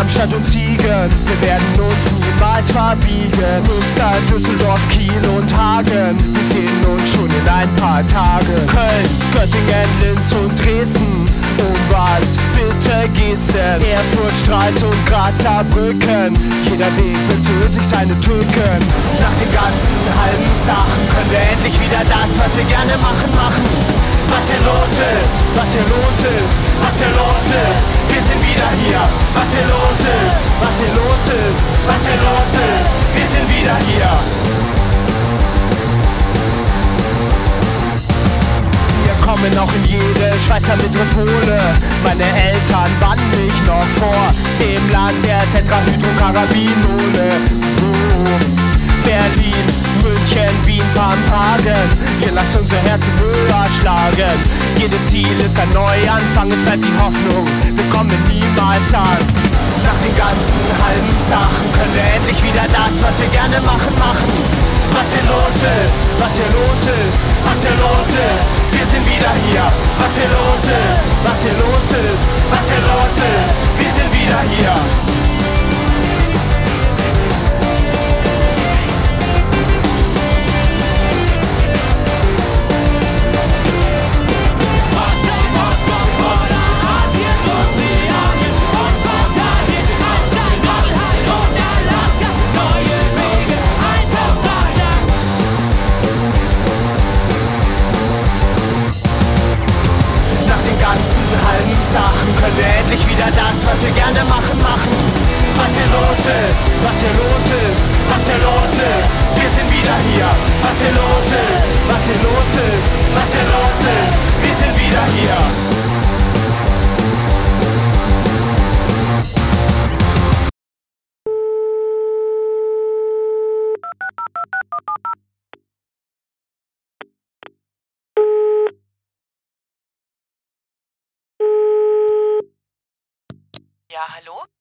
Darmstadt und Siegen, wir werden uns niemals verbiegen. Münster, Düsseldorf, Kiel und Hagen, wir sehen uns schon in ein paar Tagen. Köln, Göttingen, Linz und Dresden, um was bitte geht's denn? Erfurt, Stralsund, Graz, Saarbrücken, jeder Weg bezieht sich seine Tücken. Nach den ganzen halben Sachen können wir endlich wieder das, was wir gerne machen. Was hier los ist, was hier los ist, was hier los ist, wir sind wieder hier. Was hier los ist, was hier los ist, was hier los ist, wir sind wieder hier. Wir kommen auch in jede Schweizer Metropole. Meine Eltern banden mich noch vor dem Land der Tetrahydrocannabinole. Berlin, München, Wien, Pampagen, ihr lasst unser Herzen höher schlagen. Jedes Ziel ist ein Neuanfang, es bleibt die Hoffnung, wir kommen niemals an. Nach den ganzen halben Sachen können wir endlich wieder das, was wir gerne machen. Was hier los ist, was hier los ist, was hier los ist, wir sind wieder hier. Was hier los ist, was hier los ist, was hier los ist, wir sind wieder hier. Sachen können wir endlich wieder das, was wir gerne machen. Was hier los ist, was hier los ist, was hier los ist, wir sind wieder hier. Was hier los ist, was hier los ist, was hier los ist, wir sind wieder hier. Ja, hallo?